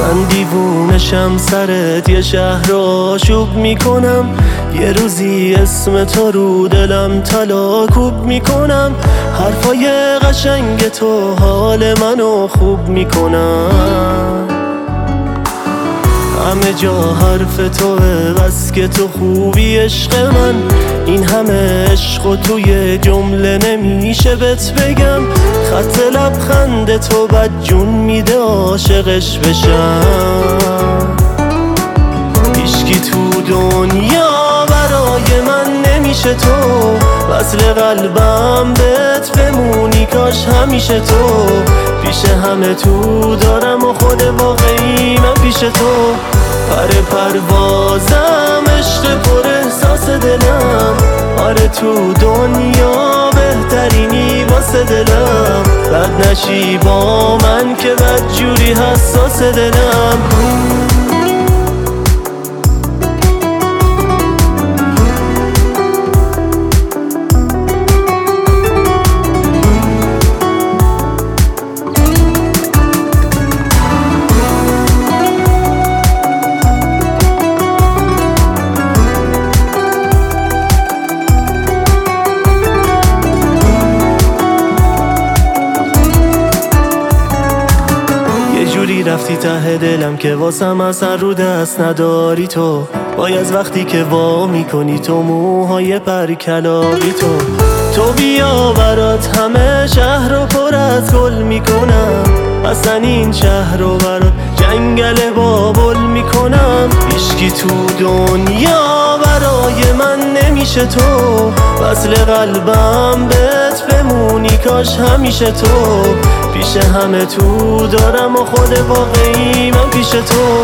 من دیوونشم سرت یه شهر رو آشوب میکنم، یه روزی اسم تو رو دلم طلا کوب میکنم، حرفای قشنگ تو حال منو خوب میکنم، همه جا حرف توه بس که تو خوبی عشق من، این همه عشق و توی جمله نمیشه بهت بگم، خط لبخند تو بد جون میده عاشقش بشم، هیچکی تو دنیا برای من نمیشه تو، وصل قلبم بهت بمونی کاش همیشه تو، پیش همه تو دارم و خود واقعی من پیش تو، پروازم عشق پر احساس دلم، آره تو دنیا بهترینی واسه دلم، بد نشی با من که بد جوری حساس دلم. رفتی ته دلم که واسم اصلا رو دست نداری تو، باید وقتی که وا میکنی تو موهای پرکلاقی تو بیا برات همه شهر رو پر از گل میکنم، اصلا این شهر رو برات جنگل بابل میکنم، هیچکی تو دنیا برای من نمیشه تو، وصل قلبم بهت بمونی کاش همیشه تو، پیش همه تو دارم و خود واقعی من پیش تو،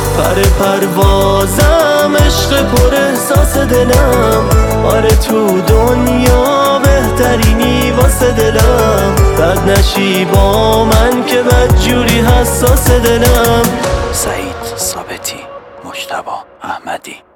پروازم عشق پر احساس دلم، آره تو دنیا بهترینی واسه دلم، بد نشی با من که بد جوری حساس دلم. سعید ثابتی، مجتبی احمدی.